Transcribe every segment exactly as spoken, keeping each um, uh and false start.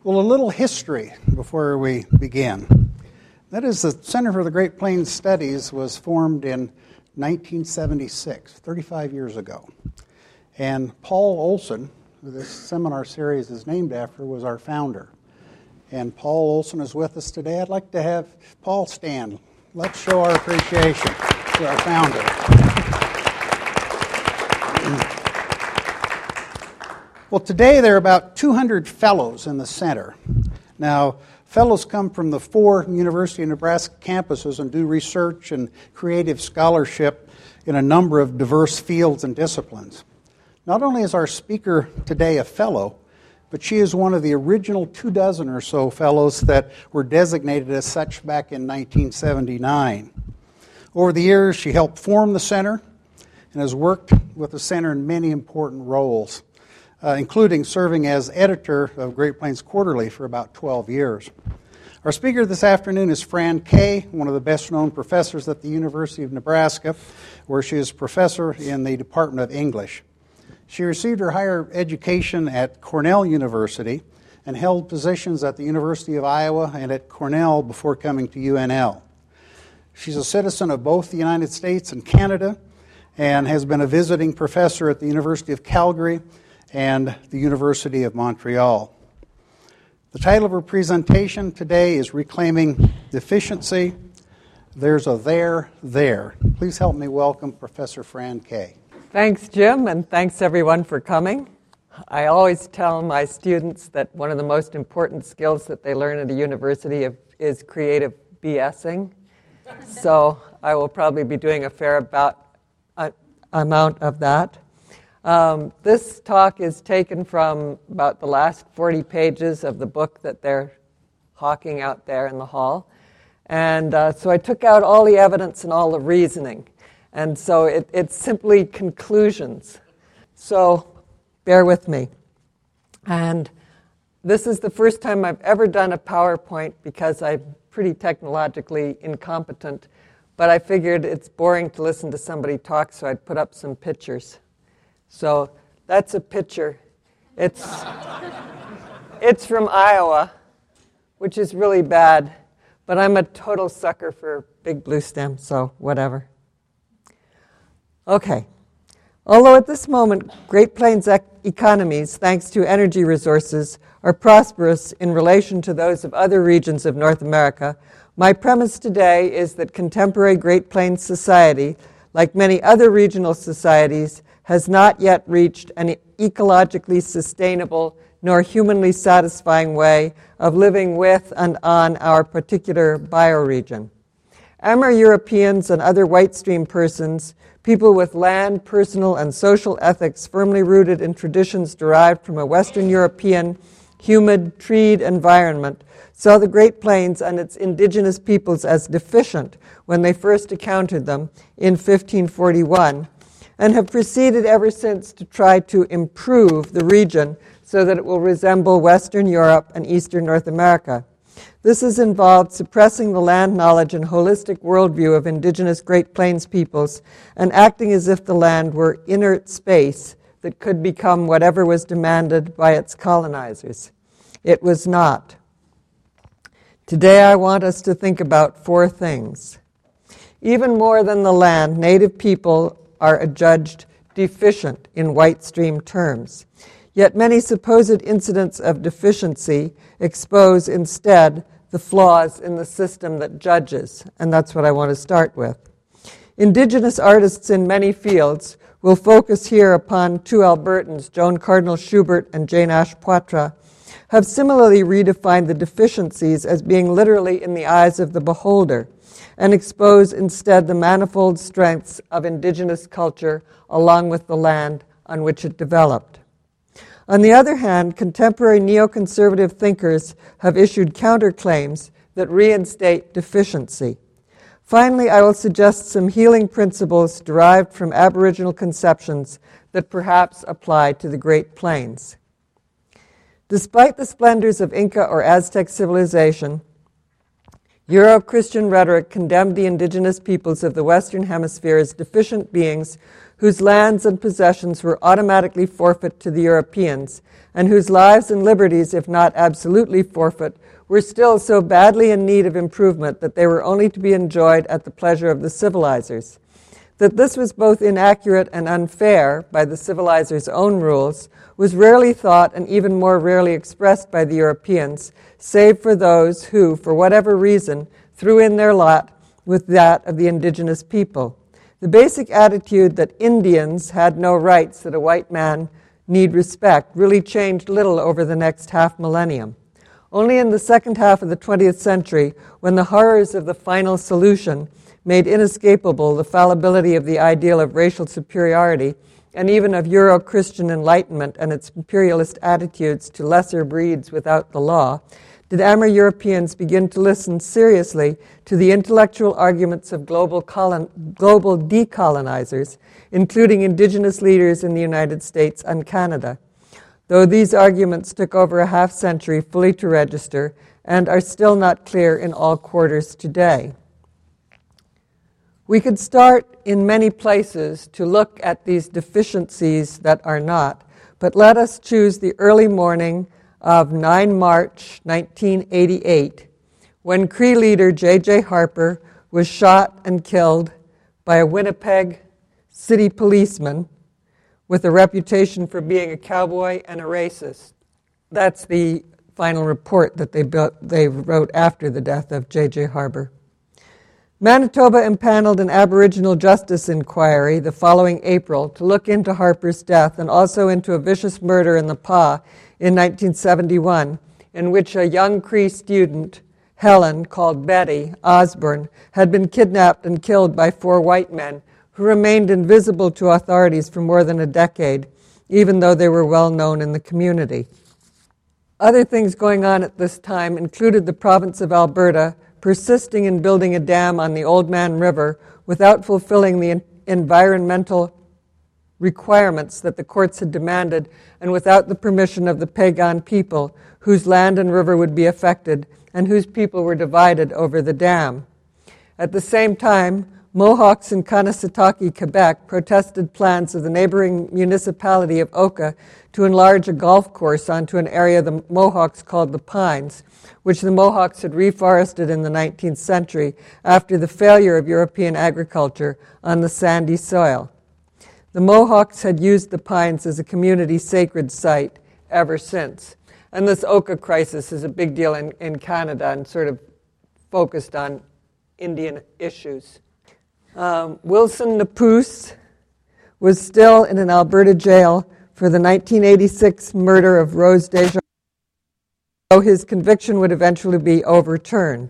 Well, a little history before we begin. That is, the Center for the Great Plains Studies was formed in nineteen seventy-six, thirty-five years ago. And Paul Olson, who this seminar series is named after, was our founder. And Paul Olson is with us today. I'd like to have Paul stand. Let's show our appreciation to our founder. Well, today there are about two hundred fellows in the center. Now, fellows come from the four University of Nebraska campuses and do research and creative scholarship in a number of diverse fields and disciplines. Not only is our speaker today a fellow, but she is one of the original two dozen or so fellows that were designated as such back in nineteen seventy-nine. Over the years, she helped form the center and has worked with the center in many important roles, uh, including serving as editor of Great Plains Quarterly for about twelve years. Our speaker this afternoon is Fran Kay, one of the best-known professors at the University of Nebraska, where she is professor in the Department of English. She received her higher education at Cornell University and held positions at the University of Iowa and at Cornell before coming to U N L. She's a citizen of both the United States and Canada and has been a visiting professor at the University of Calgary and the University of Montreal. The title of her presentation today is Reclaiming Deficiency. There's a there, there. Please help me welcome Professor Fran Kay. Thanks, Jim, and thanks everyone for coming. I always tell my students that one of the most important skills that they learn at a university is creative BSing. So I will probably be doing a fair about, uh, amount of that. Um, this talk is taken from about the last forty pages of the book that they're hawking out there in the hall. And uh, so I took out all the evidence and all the reasoning. And so it, it's simply conclusions. So bear with me. And this is the first time I've ever done a PowerPoint because I'm pretty technologically incompetent. But I figured it's boring to listen to somebody talk, so I'd put up some pictures. So that's a picture. It's, it's from Iowa, which is really bad. But I'm a total sucker for Big Blue Stem, so whatever. Okay. Although at this moment, Great Plains ec- economies, thanks to energy resources, are prosperous in relation to those of other regions of North America, my premise today is that contemporary Great Plains society, like many other regional societies, has not yet reached an ecologically sustainable nor humanly satisfying way of living with and on our particular bioregion. Amerindians and other white stream persons, people with land, personal, and social ethics firmly rooted in traditions derived from a Western European, humid, treed environment, saw the Great Plains and its indigenous peoples as deficient when they first encountered them in fifteen forty-one, and have proceeded ever since to try to improve the region so that it will resemble Western Europe and Eastern North America. This has involved suppressing the land knowledge and holistic worldview of indigenous Great Plains peoples and acting as if the land were inert space that could become whatever was demanded by its colonizers. It was not. Today I want us to think about four things. Even more than the land, Native people are adjudged deficient in white stream terms. Yet many supposed incidents of deficiency expose instead the flaws in the system that judges, and that's what I want to start with. Indigenous artists in many fields will focus here upon two Albertans, Joan Cardinal Schubert and Jane Ash Poitras, have similarly redefined the deficiencies as being literally in the eyes of the beholder, and expose instead the manifold strengths of indigenous culture along with the land on which it developed. On the other hand, contemporary neoconservative thinkers have issued counterclaims that reinstate deficiency. Finally, I will suggest some healing principles derived from Aboriginal conceptions that perhaps apply to the Great Plains. Despite the splendors of Inca or Aztec civilization, Euro-Christian rhetoric condemned the indigenous peoples of the Western Hemisphere as deficient beings whose lands and possessions were automatically forfeit to the Europeans, and whose lives and liberties, if not absolutely forfeit, were still so badly in need of improvement that they were only to be enjoyed at the pleasure of the civilizers. That this was both inaccurate and unfair by the civilizers' own rules was rarely thought and even more rarely expressed by the Europeans, save for those who, for whatever reason, threw in their lot with that of the indigenous people. The basic attitude that Indians had no rights that a white man need respect really changed little over the next half millennium. Only in the second half of the twentieth century, when the horrors of the final solution made inescapable the fallibility of the ideal of racial superiority and even of Euro-Christian enlightenment and its imperialist attitudes to lesser breeds without the law, did Amer-Europeans begin to listen seriously to the intellectual arguments of global, colon- global decolonizers, including indigenous leaders in the United States and Canada, though these arguments took over a half century fully to register and are still not clear in all quarters today. We could start in many places to look at these deficiencies that are not, but let us choose the early morning of the ninth of March, nineteen eighty-eight, when Cree leader J J Harper was shot and killed by a Winnipeg city policeman with a reputation for being a cowboy and a racist. That's the final report that they built, they wrote after the death of J J Harper. Manitoba impaneled an Aboriginal Justice Inquiry the following April to look into Harper's death and also into a vicious murder in the Pas in nineteen seventy-one, in which a young Cree student, Helen, called Betty Osborne, had been kidnapped and killed by four white men who remained invisible to authorities for more than a decade, even though they were well known in the community. Other things going on at this time included the province of Alberta persisting in building a dam on the Old Man River without fulfilling the environmental requirements that the courts had demanded and without the permission of the Piegan people, whose land and river would be affected and whose people were divided over the dam. At the same time, Mohawks in Kanesatake, Quebec, protested plans of the neighboring municipality of Oka to enlarge a golf course onto an area the Mohawks called the Pines, which the Mohawks had reforested in the nineteenth century after the failure of European agriculture on the sandy soil. The Mohawks had used the Pines as a community sacred site ever since. And this Oka crisis is a big deal in, in Canada and sort of focused on Indian issues. Um, Wilson Napus was still in an Alberta jail for the nineteen eighty-six murder of Rose Desjardins, though his conviction would eventually be overturned.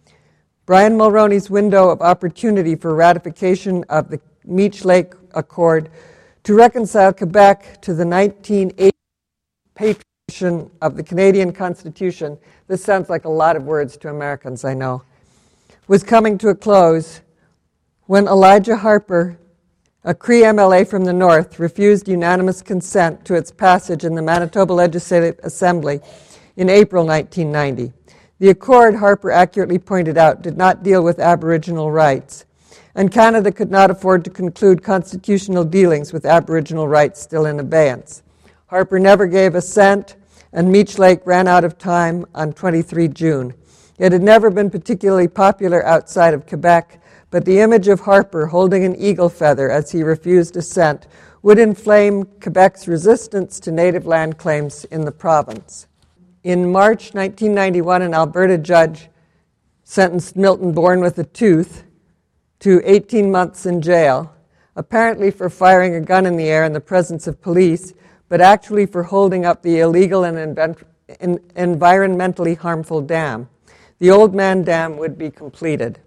Brian Mulroney's window of opportunity for ratification of the Meech Lake Accord to reconcile Quebec to the nineteen eighty patriation of the Canadian Constitution, this sounds like a lot of words to Americans, I know, was coming to a close when Elijah Harper, a Cree M L A from the North, refused unanimous consent to its passage in the Manitoba Legislative Assembly in April nineteen ninety. The accord, Harper accurately pointed out, did not deal with Aboriginal rights, and Canada could not afford to conclude constitutional dealings with Aboriginal rights still in abeyance. Harper never gave assent, and Meech Lake ran out of time on the twenty-third of June. It had never been particularly popular outside of Quebec, but the image of Harper holding an eagle feather as he refused assent would inflame Quebec's resistance to native land claims in the province. In March nineteen ninety-one, an Alberta judge sentenced Milton Bourne with a tooth to eighteen months in jail, apparently for firing a gun in the air in the presence of police, but actually for holding up the illegal and invent- in environmentally harmful dam. The Old Man Dam would be completed.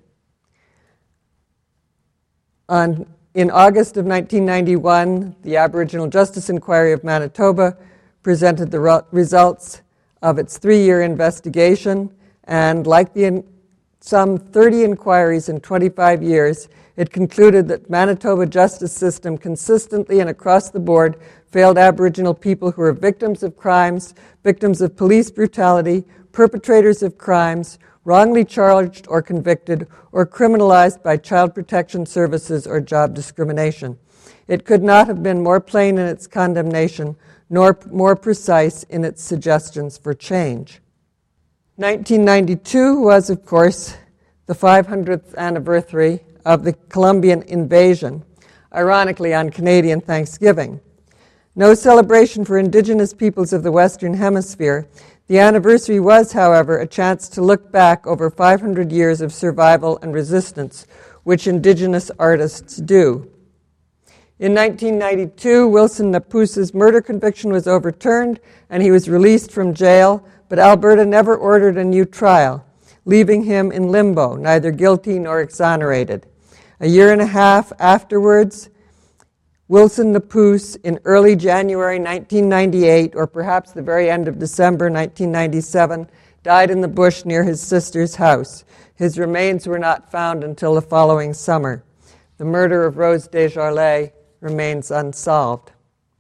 On, in August of nineteen ninety-one, the Aboriginal Justice Inquiry of Manitoba presented the re- results of its three-year investigation, and like the in, some thirty inquiries in twenty-five years, it concluded that Manitoba justice system consistently and across the board failed Aboriginal people who were victims of crimes, victims of police brutality, perpetrators of crimes, wrongly charged or convicted, or criminalized by child protection services or job discrimination. It could not have been more plain in its condemnation, nor more precise in its suggestions for change. nineteen ninety-two was, of course, the five hundredth anniversary of the Colombian invasion, ironically on Canadian Thanksgiving. No celebration for Indigenous peoples of the Western Hemisphere, the anniversary was, however, a chance to look back over five hundred years of survival and resistance, which Indigenous artists do. In nineteen ninety-two, Wilson Napus's murder conviction was overturned and he was released from jail, but Alberta never ordered a new trial, leaving him in limbo, neither guilty nor exonerated. A year and a half afterwards, Wilson Napus, in early January nineteen ninety-eight, or perhaps the very end of December nineteen ninety-seven, died in the bush near his sister's house. His remains were not found until the following summer. The murder of Rose Desjarlais remains unsolved.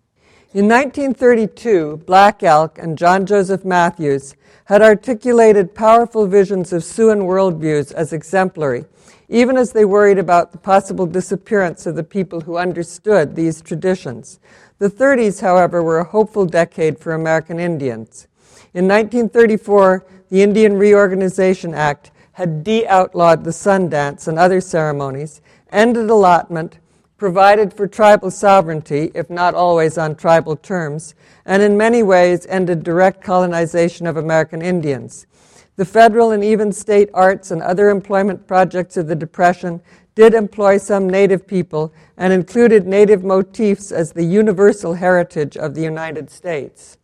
In nineteen thirty-two, Black Elk and John Joseph Matthews had articulated powerful visions of Siouan worldviews as exemplary, even as they worried about the possible disappearance of the people who understood these traditions. The thirties, however, were a hopeful decade for American Indians. In nineteen thirty-four, the Indian Reorganization Act had de-outlawed the sun dance and other ceremonies, ended allotment, provided for tribal sovereignty, if not always on tribal terms, and in many ways ended direct colonization of American Indians. The federal and even state arts and other employment projects of the Depression did employ some Native people and included Native motifs as the universal heritage of the United States.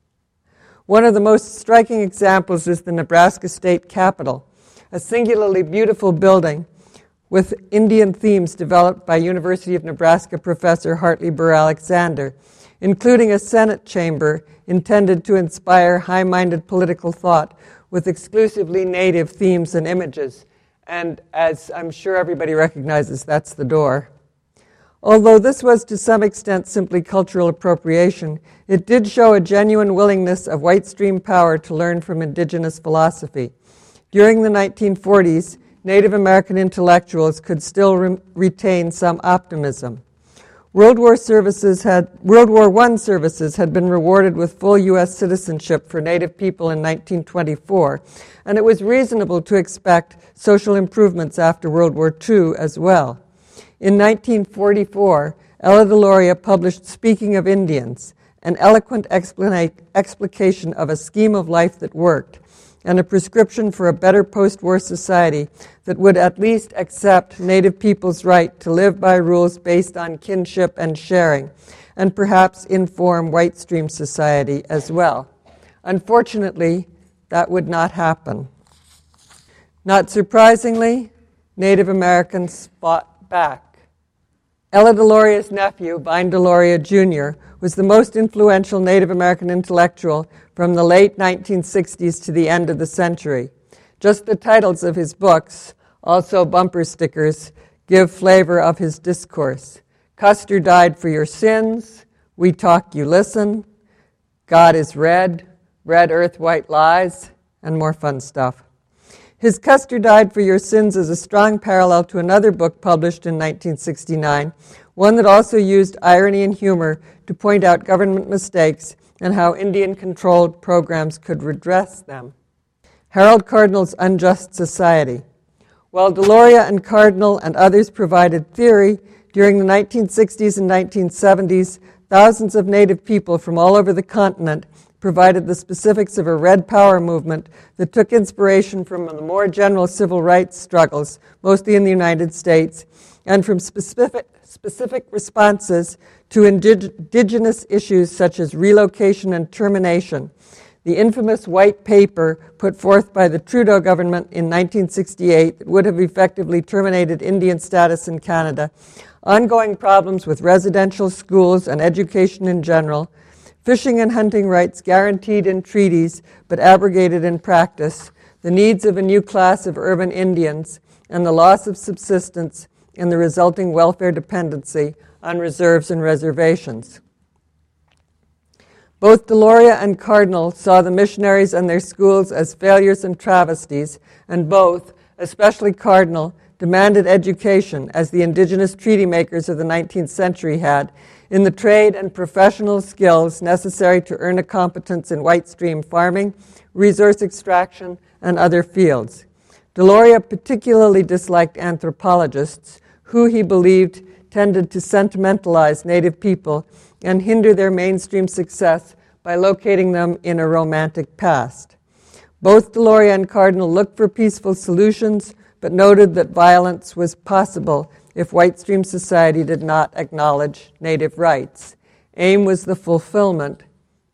One of the most striking examples is the Nebraska State Capitol, a singularly beautiful building with Indian themes developed by University of Nebraska professor Hartley Burr Alexander, including a Senate chamber intended to inspire high-minded political thought with exclusively Native themes and images. And as I'm sure everybody recognizes, that's the door. Although this was to some extent simply cultural appropriation, it did show a genuine willingness of white stream power to learn from indigenous philosophy. During the nineteen forties, Native American intellectuals could still re- retain some optimism. World War services had World War One services had been rewarded with full U S citizenship for Native people in nineteen twenty-four, and it was reasonable to expect social improvements after World War Two as well. In nineteen forty-four, Ella Deloria published Speaking of Indians, an eloquent explana- explication of a scheme of life that worked, and a prescription for a better post-war society that would at least accept Native people's right to live by rules based on kinship and sharing, and perhaps inform white stream society as well. Unfortunately, that would not happen. Not surprisingly, Native Americans fought back. Ella Deloria's nephew, Vine Deloria Junior, was the most influential Native American intellectual from the late nineteen sixties to the end of the century. Just the titles of his books, also bumper stickers, give flavor of his discourse. Custer Died for Your Sins, We Talk, You Listen, God is Red, Red Earth, White Lies, and more fun stuff. His Custer Died for Your Sins is a strong parallel to another book published in nineteen sixty-nine, one that also used irony and humor to point out government mistakes and how Indian-controlled programs could redress them. Harold Cardinal's Unjust Society. While Deloria and Cardinal and others provided theory, during the nineteen sixties and nineteen seventies, thousands of Native people from all over the continent provided the specifics of a Red Power movement that took inspiration from the more general civil rights struggles, mostly in the United States, and from specific, specific responses to indig- indigenous issues such as relocation and termination. The infamous white paper put forth by the Trudeau government in nineteen sixty-eight that would have effectively terminated Indian status in Canada, ongoing problems with residential schools and education in general, fishing and hunting rights guaranteed in treaties but abrogated in practice, the needs of a new class of urban Indians, and the loss of subsistence and the resulting welfare dependency on reserves and reservations. Both Deloria and Cardinal saw the missionaries and their schools as failures and travesties, and both, especially Cardinal, demanded education, as the indigenous treaty makers of the nineteenth century had, in the trade and professional skills necessary to earn a competence in white stream farming, resource extraction, and other fields. Deloria particularly disliked anthropologists, who he believed tended to sentimentalize Native people and hinder their mainstream success by locating them in a romantic past. Both Deloria and Cardinal looked for peaceful solutions, but noted that violence was possible if white stream society did not acknowledge Native rights. AIM was the fulfillment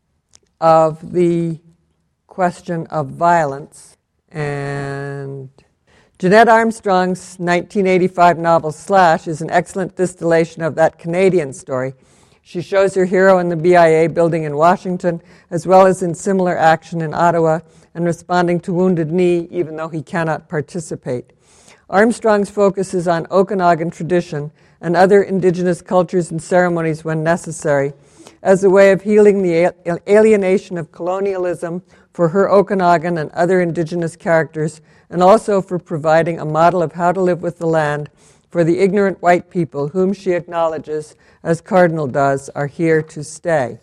of the question of violence. And Jeanette Armstrong's nineteen eighty-five novel Slash is an excellent distillation of that Canadian story. She shows her hero in the B I A building in Washington, as well as in similar action in Ottawa, and responding to Wounded Knee, even though he cannot participate. Armstrong's focus is on Okanagan tradition and other indigenous cultures and ceremonies when necessary, as a way of healing the alienation of colonialism for her Okanagan and other indigenous characters, and also for providing a model of how to live with the land for the ignorant white people whom she acknowledges, as Cardinal does, are here to stay.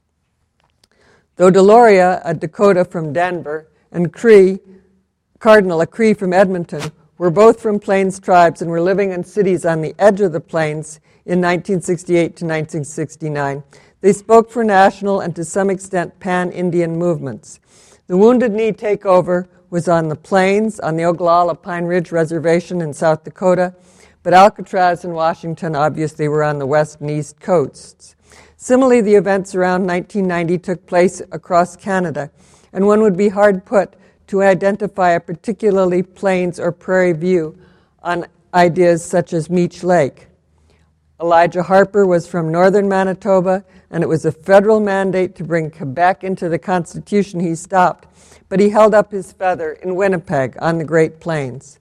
Though Deloria, a Dakota from Denver, and Cree, Cardinal, a Cree from Edmonton, were both from Plains tribes and were living in cities on the edge of the plains in nineteen sixty-eight to nineteen sixty-nine. They spoke for national and to some extent pan-Indian movements. The Wounded Knee takeover was on the plains, on the Oglala Pine Ridge Reservation in South Dakota, but Alcatraz and Washington obviously were on the west and east coasts. Similarly, the events around nineteen ninety took place across Canada, and one would be hard put to identify a particularly plains or prairie view on ideas such as Meech Lake. Elijah Harper was from northern Manitoba, and it was a federal mandate to bring Quebec into the Constitution. He stopped, but he held up his feather in Winnipeg on the Great Plains.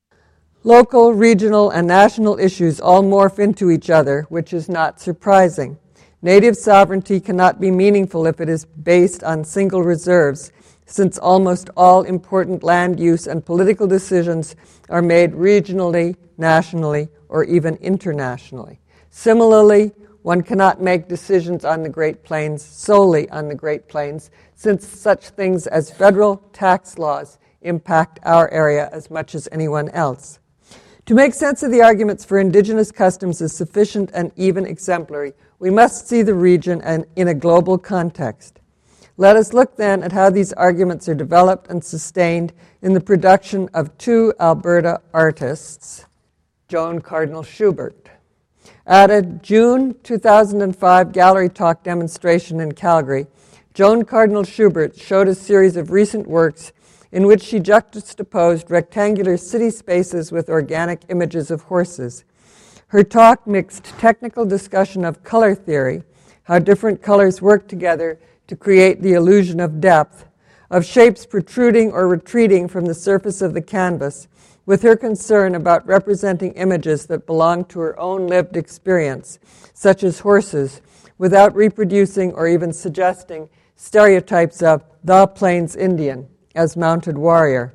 Local, regional, and national issues all morph into each other, which is not surprising. Native sovereignty cannot be meaningful if it is based on single reserves, since almost all important land use and political decisions are made regionally, nationally, or even internationally. Similarly, one cannot make decisions on the Great Plains solely on the Great Plains, since such things as federal tax laws impact our area as much as anyone else. To make sense of the arguments for indigenous customs as sufficient and even exemplary, we must see the region and in a global context. Let us look then at how these arguments are developed and sustained in the production of two Alberta artists, Joan Cardinal Schubert. At a June two thousand five Gallery Talk demonstration in Calgary, Joan Cardinal Schubert showed a series of recent works in which she juxtaposed rectangular city spaces with organic images of horses. Her talk mixed technical discussion of color theory, how different colors work together to create the illusion of depth, of shapes protruding or retreating from the surface of the canvas, with her concern about representing images that belong to her own lived experience, such as horses, without reproducing or even suggesting stereotypes of the Plains Indian as mounted warrior.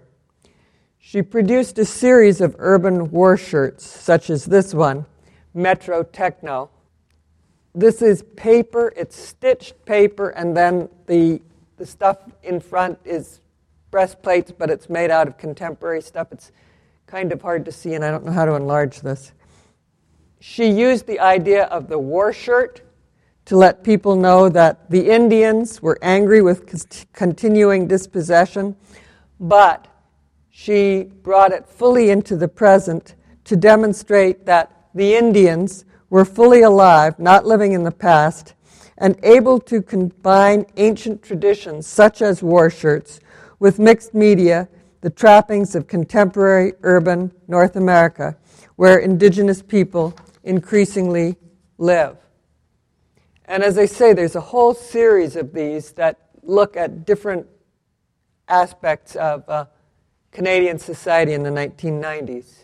She produced a series of urban war shirts, such as this one, Metro Techno. This is paper, it's stitched paper, and then the the stuff in front is breastplates, but it's made out of contemporary stuff. It's kind of hard to see, and I don't know how to enlarge this. She used the idea of the war shirt to let people know that the Indians were angry with continuing dispossession, but she brought it fully into the present to demonstrate that the Indians were fully alive, not living in the past, and able to combine ancient traditions such as war shirts with mixed media, the trappings of contemporary urban North America, where indigenous people increasingly live. And as I say, there's a whole series of these that look at different aspects of uh, Canadian society in the nineteen nineties.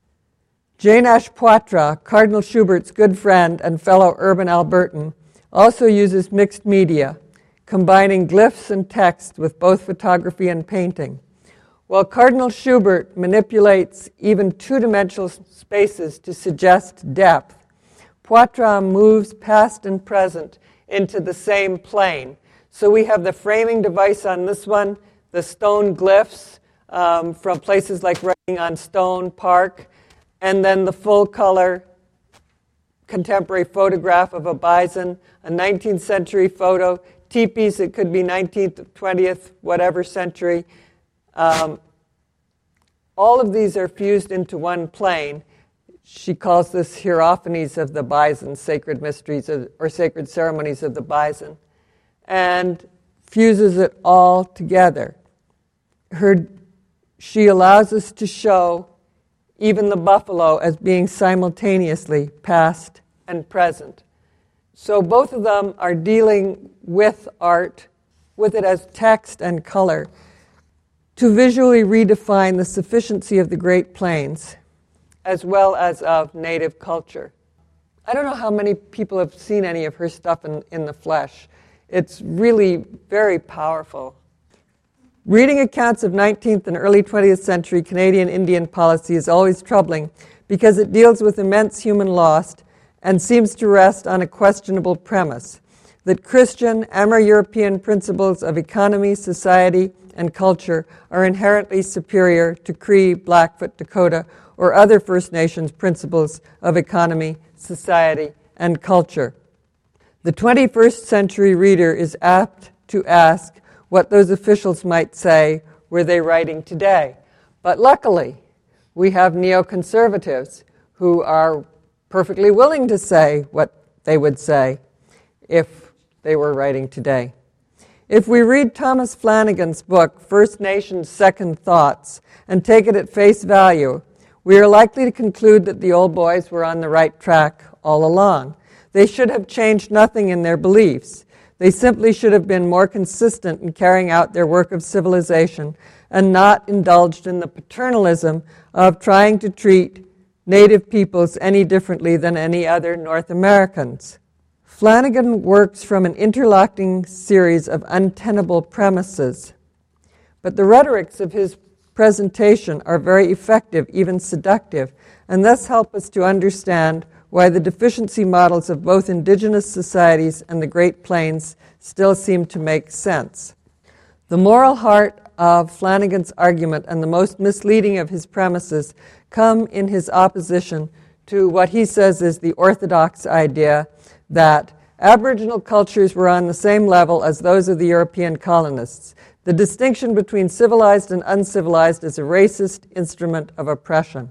Jane Ash Poitras, Cardinal Schubert's good friend and fellow urban Albertan, also uses mixed media, combining glyphs and text with both photography and painting. While Cardinal Schubert manipulates even two-dimensional spaces to suggest depth, Poitras moves past and present into the same plane. So we have the framing device on this one, the stone glyphs um, from places like writing on stone, park, and then the full-color contemporary photograph of a bison, a nineteenth century photo, teepees, it could be nineteenth, twentieth, whatever century. Um, all of these are fused into one plane. She calls this hierophanies of the bison, sacred mysteries of, or sacred ceremonies of the bison, and fuses it all together. Her, she allows us to show even the buffalo as being simultaneously past and present. So both of them are dealing with art, with it as text and color, to visually redefine the sufficiency of the Great Plains, as well as of native culture. I don't know how many people have seen any of her stuff in, in the flesh. It's really very powerful. Reading accounts of nineteenth and early twentieth century Canadian Indian policy is always troubling because it deals with immense human loss and seems to rest on a questionable premise that Christian, Amero-European principles of economy, society, and culture are inherently superior to Cree, Blackfoot, Dakota, or other First Nations principles of economy, society, and culture. The twenty-first century reader is apt to ask what those officials might say were they writing today. But luckily, we have neoconservatives who are perfectly willing to say what they would say if they were writing today. If we read Thomas Flanagan's book, First Nations Second Thoughts, and take it at face value, we are likely to conclude that the old boys were on the right track all along. They should have changed nothing in their beliefs. They simply should have been more consistent in carrying out their work of civilization and not indulged in the paternalism of trying to treat native peoples any differently than any other North Americans. Flanagan works from an interlocking series of untenable premises, but the rhetorics of his presentation are very effective, even seductive, and thus help us to understand why the deficiency models of both indigenous societies and the Great Plains still seem to make sense. The moral heart of Flanagan's argument and the most misleading of his premises come in his opposition to what he says is the orthodox idea that Aboriginal cultures were on the same level as those of the European colonists. The distinction between civilized and uncivilized is a racist instrument of oppression.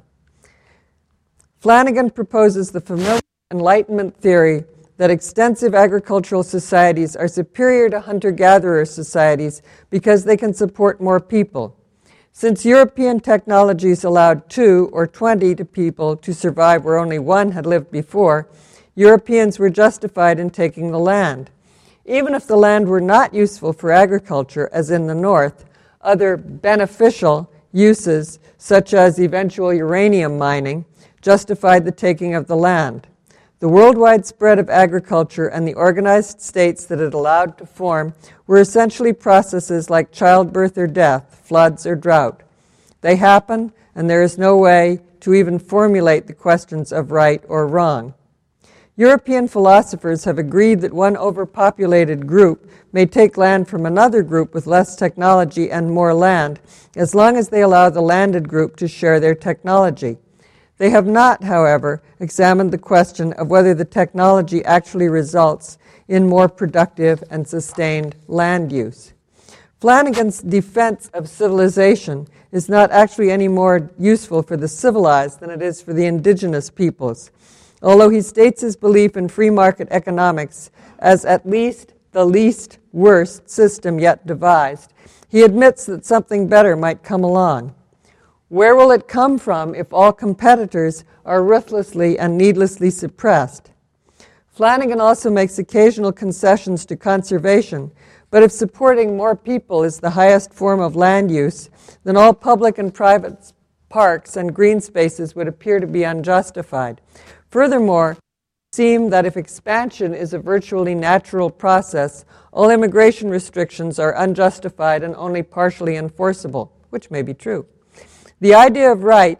Flanagan proposes the familiar Enlightenment theory that extensive agricultural societies are superior to hunter-gatherer societies because they can support more people. Since European technologies allowed two or twenty to people to survive where only one had lived before, Europeans were justified in taking the land. Even if the land were not useful for agriculture, as in the North, other beneficial uses, such as eventual uranium mining, justified the taking of the land. The worldwide spread of agriculture and the organized states that it allowed to form were essentially processes like childbirth or death, floods or drought. They happen, and there is no way to even formulate the questions of right or wrong. European philosophers have agreed that one overpopulated group may take land from another group with less technology and more land, as long as they allow the landed group to share their technology. They have not, however, examined the question of whether the technology actually results in more productive and sustained land use. Flanagan's defense of civilization is not actually any more useful for the civilized than it is for the indigenous peoples. Although he states his belief in free market economics as at least the least worst system yet devised, he admits that something better might come along. Where will it come from if all competitors are ruthlessly and needlessly suppressed? Flanagan also makes occasional concessions to conservation, but if supporting more people is the highest form of land use, then all public and private parks and green spaces would appear to be unjustified. Furthermore, it would seem that if expansion is a virtually natural process, all immigration restrictions are unjustified and only partially enforceable, which may be true. The idea of rights,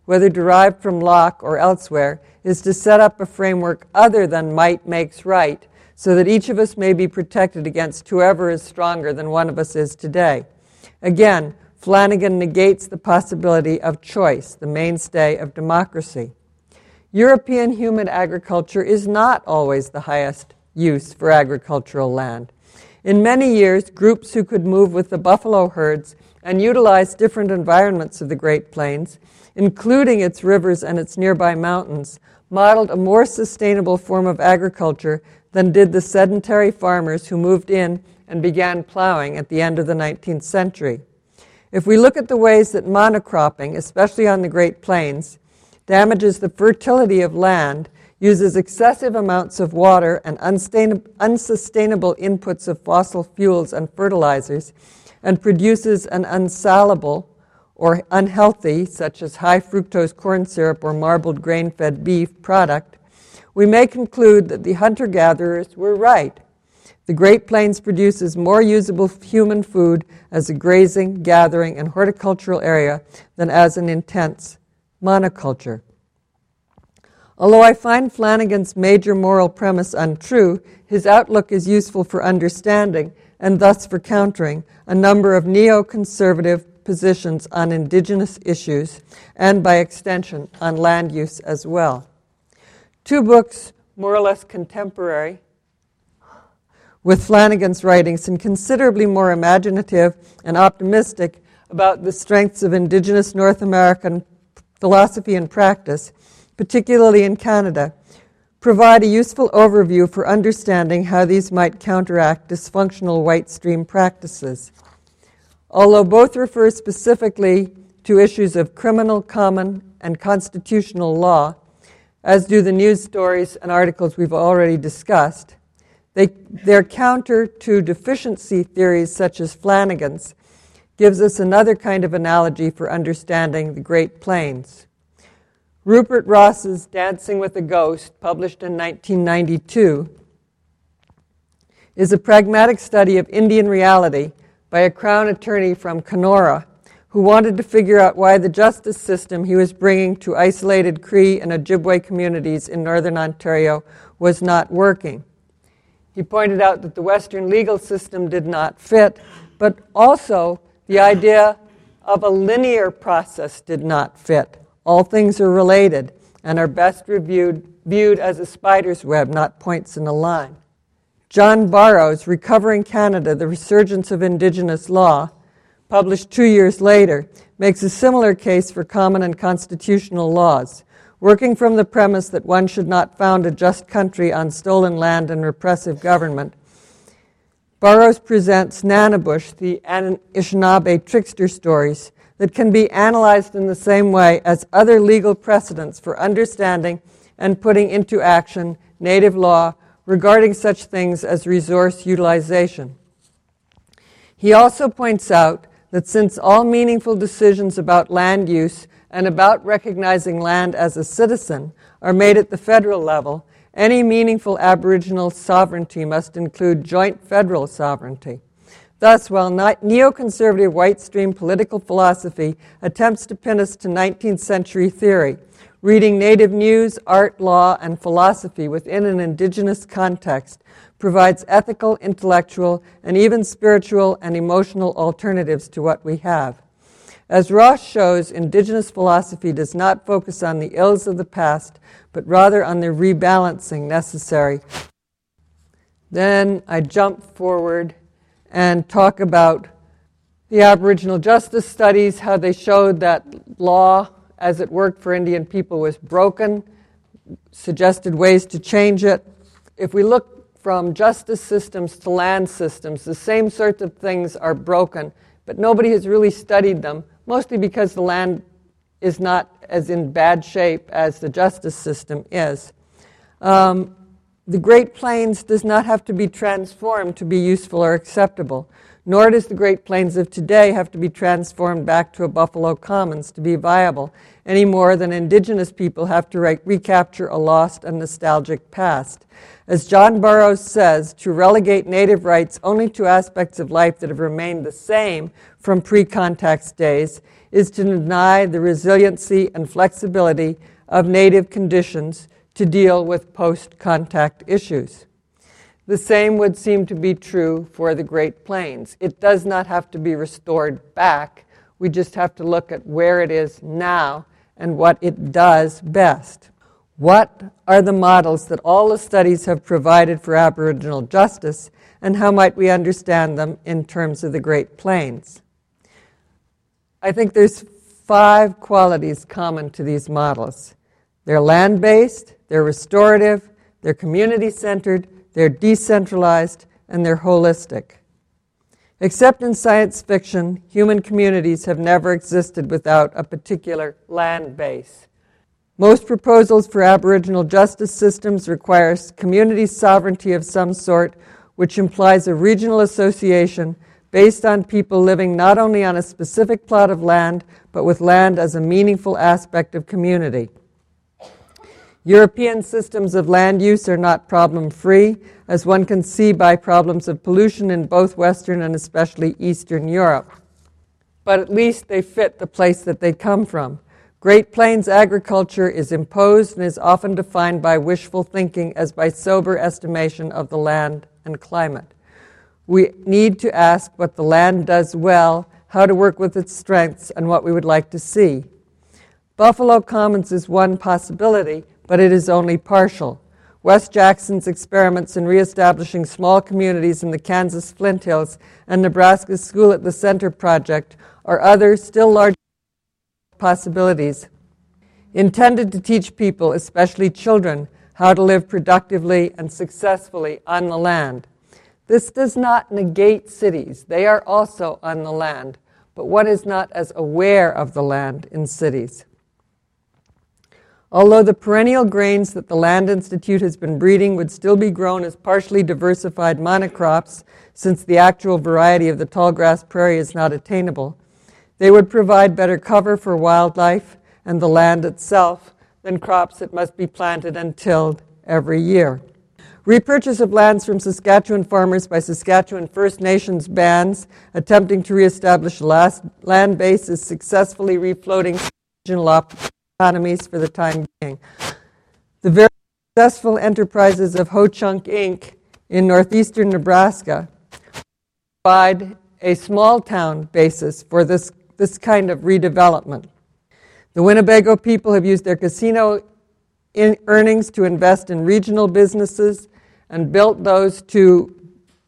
whether derived from Locke or elsewhere, is to set up a framework other than might makes right, so that each of us may be protected against whoever is stronger than one of us is today. Again, Flanagan negates the possibility of choice, the mainstay of democracy. European human agriculture is not always the highest use for agricultural land. In many years, groups who could move with the buffalo herds and utilize different environments of the Great Plains, including its rivers and its nearby mountains, modeled a more sustainable form of agriculture than did the sedentary farmers who moved in and began plowing at the end of the nineteenth century. If we look at the ways that monocropping, especially on the Great Plains, damages the fertility of land, uses excessive amounts of water and unsustainable inputs of fossil fuels and fertilizers, and produces an unsalable or unhealthy, such as high fructose corn syrup or marbled grain-fed beef product, we may conclude that the hunter-gatherers were right. The Great Plains produces more usable human food as a grazing, gathering, and horticultural area than as an intense monoculture. Although I find Flanagan's major moral premise untrue, his outlook is useful for understanding, and thus for countering, a number of neoconservative positions on indigenous issues, and by extension, on land use as well. Two books, more or less contemporary, with Flanagan's writings and considerably more imaginative and optimistic about the strengths of indigenous North American philosophy and practice, particularly in Canada, provide a useful overview for understanding how these might counteract dysfunctional white stream practices. Although both refer specifically to issues of criminal, common, and constitutional law, as do the news stories and articles we've already discussed, they, their counter to deficiency theories such as Flanagan's gives us another kind of analogy for understanding the Great Plains. Rupert Ross's Dancing with a Ghost, published in nineteen ninety-two, is a pragmatic study of Indian reality by a Crown attorney from Kenora who wanted to figure out why the justice system he was bringing to isolated Cree and Ojibwe communities in northern Ontario was not working. He pointed out that the Western legal system did not fit, but also the idea of a linear process did not fit. All things are related and are best reviewed, viewed as a spider's web, not points in a line. John Barrow's Recovering Canada, The Resurgence of Indigenous Law, published two years later, makes a similar case for common and constitutional laws, working from the premise that one should not found a just country on stolen land and repressive government. Burroughs presents Nanabush, the Anishinaabe trickster stories, that can be analyzed in the same way as other legal precedents for understanding and putting into action native law regarding such things as resource utilization. He also points out that since all meaningful decisions about land use and about recognizing land as a citizen are made at the federal level, any meaningful Aboriginal sovereignty must include joint federal sovereignty. Thus, while neoconservative white stream political philosophy attempts to pin us to nineteenth century theory, reading native news, art, law, and philosophy within an indigenous context provides ethical, intellectual, and even spiritual and emotional alternatives to what we have. As Ross shows, indigenous philosophy does not focus on the ills of the past, but rather on the rebalancing necessary. Then I jump forward and talk about the Aboriginal justice studies, how they showed that law as it worked for Indian people was broken, suggested ways to change it. If we look from justice systems to land systems, the same sorts of things are broken, but nobody has really studied them, mostly because the land is not as in bad shape as the justice system is. Um, The Great Plains does not have to be transformed to be useful or acceptable. Nor does the Great Plains of today have to be transformed back to a Buffalo Commons to be viable, any more than indigenous people have to re- recapture a lost and nostalgic past. As John Burroughs says, to relegate native rights only to aspects of life that have remained the same from pre-contact days is to deny the resiliency and flexibility of native conditions to deal with post-contact issues. The same would seem to be true for the Great Plains. It does not have to be restored back. We just have to look at where it is now and what it does best. What are the models that all the studies have provided for Aboriginal justice, and how might we understand them in terms of the Great Plains? I think there's five qualities common to these models. They're land-based, they're restorative, they're community-centered, they're decentralized, and they're holistic. Except in science fiction, human communities have never existed without a particular land base. Most proposals for Aboriginal justice systems require community sovereignty of some sort, which implies a regional association based on people living not only on a specific plot of land, but with land as a meaningful aspect of community. European systems of land use are not problem-free, as one can see by problems of pollution in both Western and especially Eastern Europe. But at least they fit the place that they come from. Great Plains agriculture is imposed and is often defined by wishful thinking as by sober estimation of the land and climate. We need to ask what the land does well, how to work with its strengths, and what we would like to see. Buffalo Commons is one possibility, but it is only partial. Wes Jackson's experiments in reestablishing small communities in the Kansas Flint Hills and Nebraska's School at the Center project are other, still larger possibilities intended to teach people, especially children, how to live productively and successfully on the land. This does not negate cities. They are also on the land, but one is not as aware of the land in cities. Although the perennial grains that the Land Institute has been breeding would still be grown as partially diversified monocrops, since the actual variety of the tallgrass prairie is not attainable, they would provide better cover for wildlife and the land itself than crops that must be planted and tilled every year. Repurchase of lands from Saskatchewan farmers by Saskatchewan First Nations bands attempting to reestablish a land base is successfully refloating regional economies for the time being. The very successful enterprises of Ho Chunk Incorporated in northeastern Nebraska provide a small town basis for this, this kind of redevelopment. The Winnebago people have used their casino in earnings to invest in regional businesses and built those to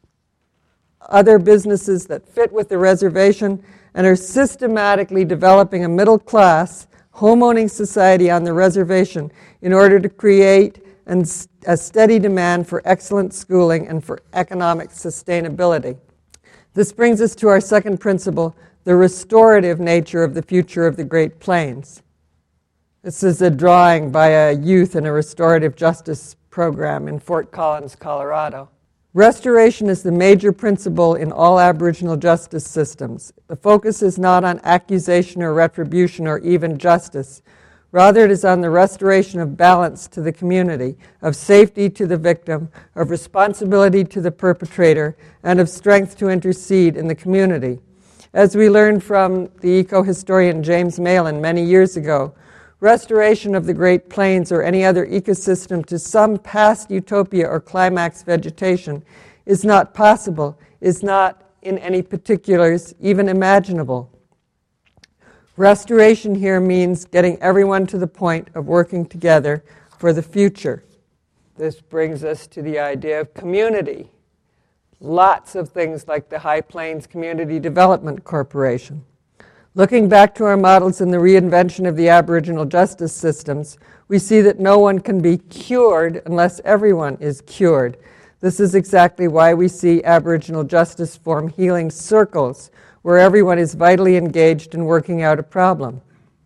other businesses that fit with the reservation and are systematically developing a middle class homeowning society on the reservation in order to create an, a steady demand for excellent schooling and for economic sustainability. This brings us to our second principle, the restorative nature of the future of the Great Plains. This is a drawing by a youth in a restorative justice program in Fort Collins, Colorado. Restoration is the major principle in all Aboriginal justice systems. The focus is not on accusation or retribution or even justice. Rather, it is on the restoration of balance to the community, of safety to the victim, of responsibility to the perpetrator, and of strength to intercede in the community. As we learned from the eco-historian James Malin many years ago, restoration of the Great Plains or any other ecosystem to some past utopia or climax vegetation is not possible, is not in any particulars even imaginable. Restoration here means getting everyone to the point of working together for the future. This brings us to the idea of community. Lots of things like the High Plains Community Development Corporation. Looking back to our models in the reinvention of the Aboriginal justice systems, we see that no one can be cured unless everyone is cured. This is exactly why we see Aboriginal justice form healing circles, where everyone is vitally engaged in working out a problem.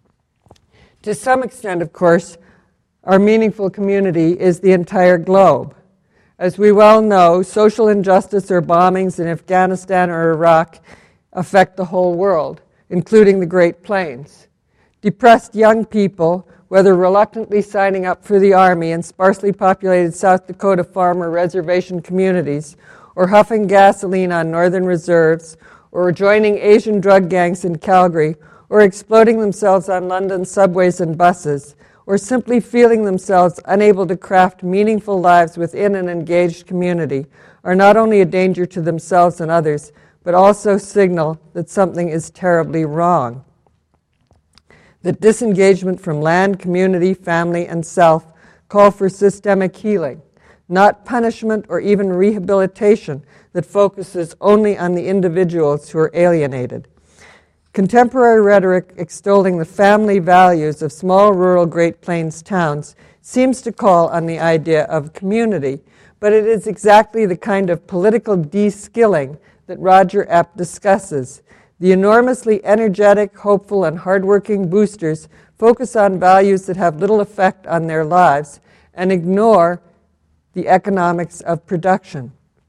To some extent, of course, our meaningful community is the entire globe. As we well know, social injustice or bombings in Afghanistan or Iraq affect the whole world, including the Great Plains. Depressed young people, whether reluctantly signing up for the Army in sparsely populated South Dakota farm or reservation communities, or huffing gasoline on northern reserves, or joining Asian drug gangs in Calgary, or exploding themselves on London subways and buses, or simply feeling themselves unable to craft meaningful lives within an engaged community, are not only a danger to themselves and others, but also signal that something is terribly wrong. That disengagement from land, community, family, and self call for systemic healing, not punishment or even rehabilitation that focuses only on the individuals who are alienated. Contemporary rhetoric extolling the family values of small rural Great Plains towns seems to call on the idea of community, but it is exactly the kind of political de-skilling that Roger Epp discusses. The enormously energetic, hopeful, and hardworking boosters focus on values that have little effect on their lives and ignore the economics of production.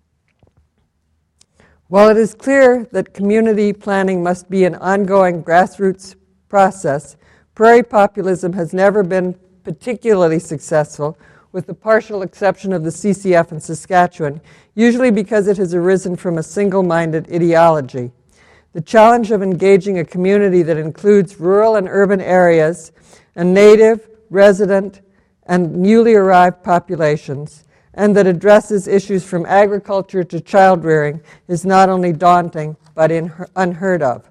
While it is clear that community planning must be an ongoing grassroots process, prairie populism has never been particularly successful, with the partial exception of the C C F in Saskatchewan, usually because it has arisen from a single-minded ideology. The challenge of engaging a community that includes rural and urban areas and native, resident, and newly arrived populations, and that addresses issues from agriculture to child rearing, is not only daunting, but in, unheard of.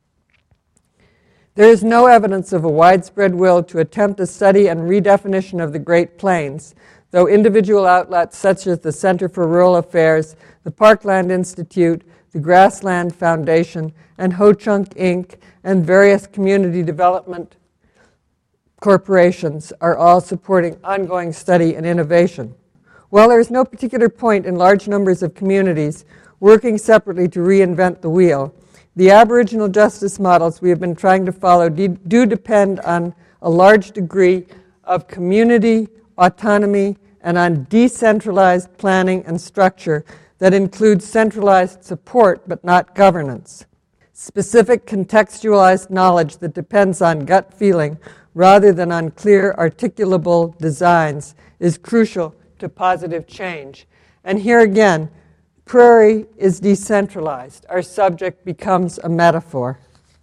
There is no evidence of a widespread will to attempt a study and redefinition of the Great Plains, though individual outlets such as the Center for Rural Affairs, the Parkland Institute, the Grassland Foundation, and Ho-Chunk Incorporated, and various community development corporations are all supporting ongoing study and innovation. While there is no particular point in large numbers of communities working separately to reinvent the wheel, the Aboriginal justice models we have been trying to follow do depend on a large degree of community autonomy and on decentralized planning and structure that includes centralized support but not governance. Specific contextualized knowledge that depends on gut feeling rather than on clear articulable designs is crucial to positive change. And here again, prairie is decentralized. Our subject becomes a metaphor.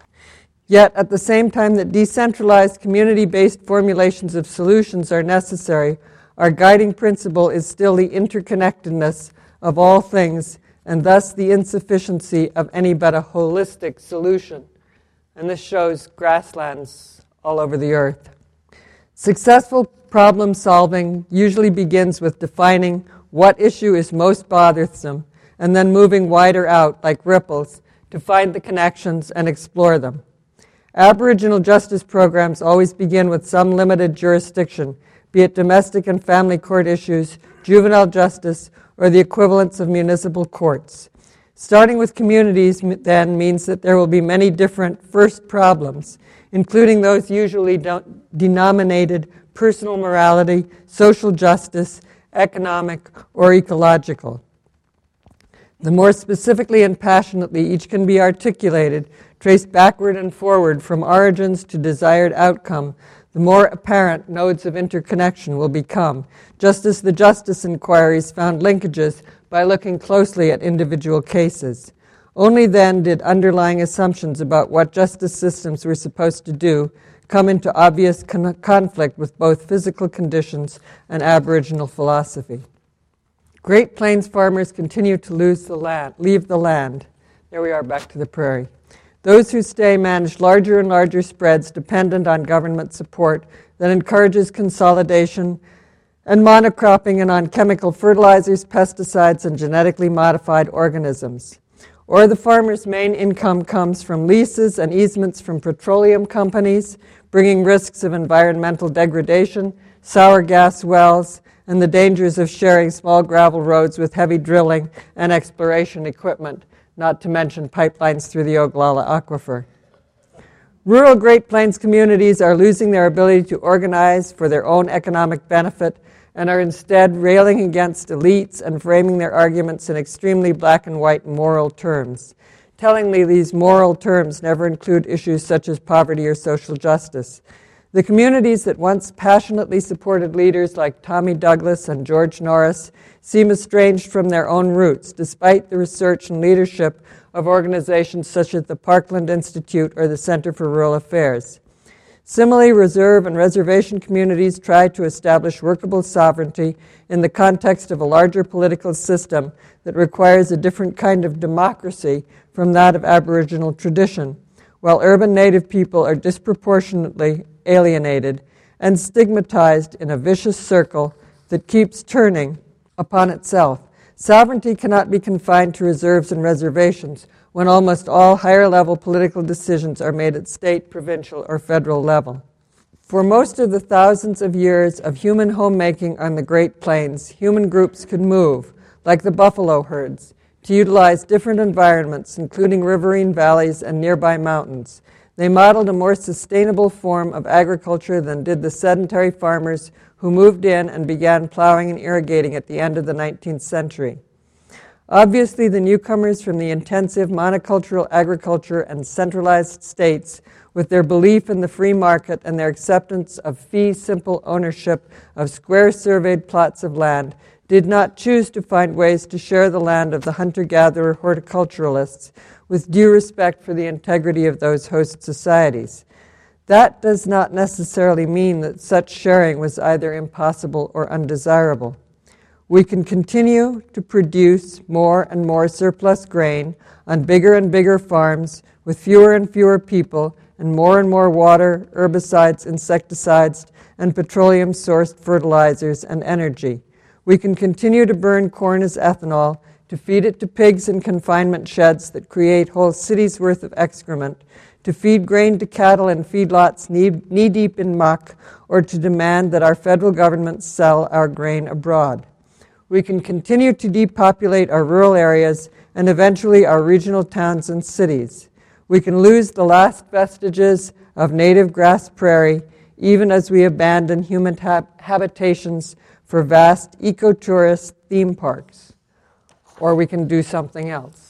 Yet at the same time that decentralized community-based formulations of solutions are necessary, our guiding principle is still the interconnectedness of all things, and thus the insufficiency of any but a holistic solution. And this shows grasslands all over the earth. Successful problem solving usually begins with defining what issue is most bothersome and then moving wider out like ripples to find the connections and explore them. Aboriginal justice programs always begin with some limited jurisdiction, be it domestic and family court issues, juvenile justice, or the equivalents of municipal courts. Starting with communities then means that there will be many different first problems, including those usually denominated personal morality, social justice, economic, or ecological. The more specifically and passionately each can be articulated, traced backward and forward from origins to desired outcome, the more apparent nodes of interconnection will become, just as the justice inquiries found linkages by looking closely at individual cases. Only then did underlying assumptions about what justice systems were supposed to do come into obvious con- conflict with both physical conditions and Aboriginal philosophy. Great Plains farmers continue to lose the land, leave the land. There we are, back to the prairie. Those who stay manage larger and larger spreads dependent on government support that encourages consolidation and monocropping and on chemical fertilizers, pesticides, and genetically modified organisms. Or the farmer's main income comes from leases and easements from petroleum companies, bringing risks of environmental degradation, sour gas wells, and the dangers of sharing small gravel roads with heavy drilling and exploration equipment, not to mention pipelines through the Oglala Aquifer. Rural Great Plains communities are losing their ability to organize for their own economic benefit and are instead railing against elites and framing their arguments in extremely black and white moral terms. Tellingly, these moral terms never include issues such as poverty or social justice. The communities that once passionately supported leaders like Tommy Douglas and George Norris seem estranged from their own roots, despite the research and leadership of organizations such as the Parkland Institute or the Center for Rural Affairs. Similarly, reserve and reservation communities try to establish workable sovereignty in the context of a larger political system that requires a different kind of democracy from that of Aboriginal tradition, while urban Native people are disproportionately alienated and stigmatized in a vicious circle that keeps turning upon itself. Sovereignty cannot be confined to reserves and reservations when almost all higher-level political decisions are made at state, provincial, or federal level. For most of the thousands of years of human homemaking on the Great Plains, human groups could move, like the buffalo herds, to utilize different environments, including riverine valleys and nearby mountains. They modeled a more sustainable form of agriculture than did the sedentary farmers who moved in and began plowing and irrigating at the end of the nineteenth century. Obviously, the newcomers from the intensive monocultural agriculture and centralized states, with their belief in the free market and their acceptance of fee-simple ownership of square-surveyed plots of land, did not choose to find ways to share the land of the hunter-gatherer horticulturalists with due respect for the integrity of those host societies. That does not necessarily mean that such sharing was either impossible or undesirable. We can continue to produce more and more surplus grain on bigger and bigger farms with fewer and fewer people and more and more water, herbicides, insecticides, and petroleum-sourced fertilizers and energy. We can continue to burn corn as ethanol, to feed it to pigs in confinement sheds that create whole cities' worth of excrement, to feed grain to cattle in feedlots knee-deep in muck, or to demand that our federal government sell our grain abroad. We can continue to depopulate our rural areas and eventually our regional towns and cities. We can lose the last vestiges of native grass prairie, even as we abandon human hab- habitations for vast ecotourist theme parks. Or we can do something else.